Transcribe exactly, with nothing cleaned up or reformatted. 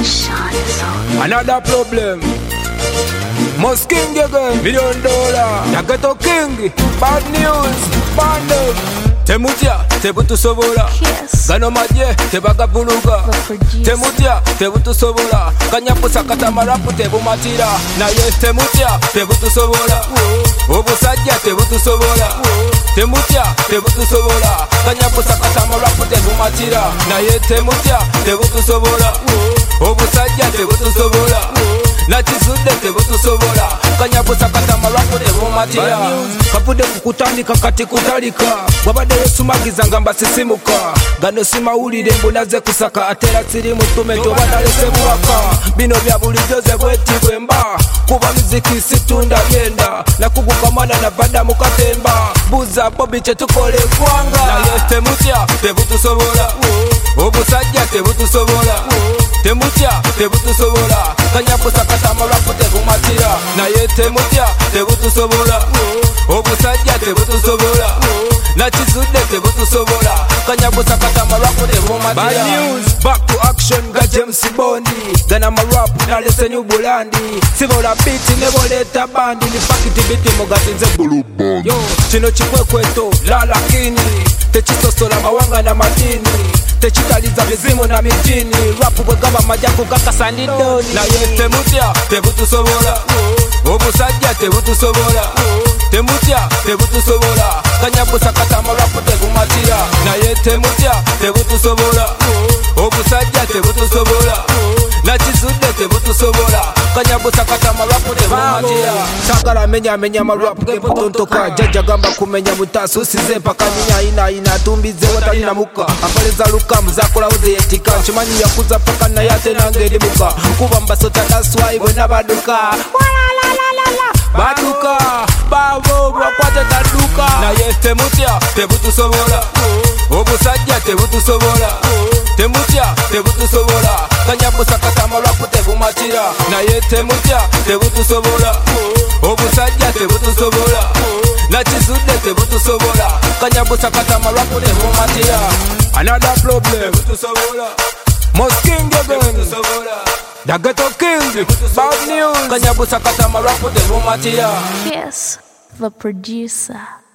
Another problem. Must king again, million dollar. Ya ghetto king, bad news, band. Temutia, tebutu sobola. Gano madye, tebaga buluga. Temutia, tebutu sobola. Kanyapu sakata marapu tebu matira. Na yes temutia, tebutu sobola. Obusajja tebutu sobola. Temutia, tebutu sobola. Kanyapu sakata marapu tebu matira. Na yes temutia, tebutu sobola. Obusajja tebutu sobola. Nakizudde tebutu sobola. Kanyapu sakata marapu tebu matira. Kapude kukutandika kati kutalika. Wabade yesumagiza ngamba sisimuka. Gano simawulire mbunaze kusaka. Atera siri mutume tobalese buwaka. Bino bya bulijjo ze bwetibwe mba. Kuba miziki situndya byenda. Nakuguka mwana na vada mukatemba. Buza bobi kyetukole eggwanga. Naye temutya tebutusobola. Obusajja tebutusobola. Temutya tebutusobola. Kanyapu sakata amarapu tebumatira. Naye temutya tebutusobola. Obusajja tebutusobola. Nakizudde tebutusobola. Kanyapu sakata amarapu tebumatira. Bad news, back to action ga James Bondi. Gana amarapu nalese New Bulandi. Sibola beat neboleta bandi. Ni pakiti biti mugatinze bulu bandi. Yo, kino kikwekweto lalakini. Tekisosola mawanga na madini. Techitaliza mizimu na mijini. Rapu bwegaba majaku kakasandi doni. Naye temutya tebutusobola. Obusajja tebutusobola. Temutya tebutusobola. Kanyapu sakata amarapu tebumatira. Naye temutya tebutusobola. Obusajja tebutusobola. Nakizudde tebutusobola. Kanyapu sakata amarapu tebumatira. Sagala menya menya amarapu gepotontoka. Jajja gamba kumenya mutasu size mpaka ninya ina ina tumbize watalina muka. Akoleza luka muzakola uze yetika. Chimanyi yakuza paka na yate nangeri muka. Kuba mbasota daswai bwena baduka. Baduka, babo bwakwate taduka. Naye temutya tebutusobola. Obusajja tebutusobola. Temutya tebutusobola. Kanyapu sakata amarapu tebumatira. Naye temutya tebutusobola. Obusajja tebutusobola. Nakizudde tebutusobola. Kanyapu sakata amarapu tebumatira. Another problem. Must king again. The ghetto king. Bad news. Kanyapu sakata amarapu tebumatira. Yes, the producer.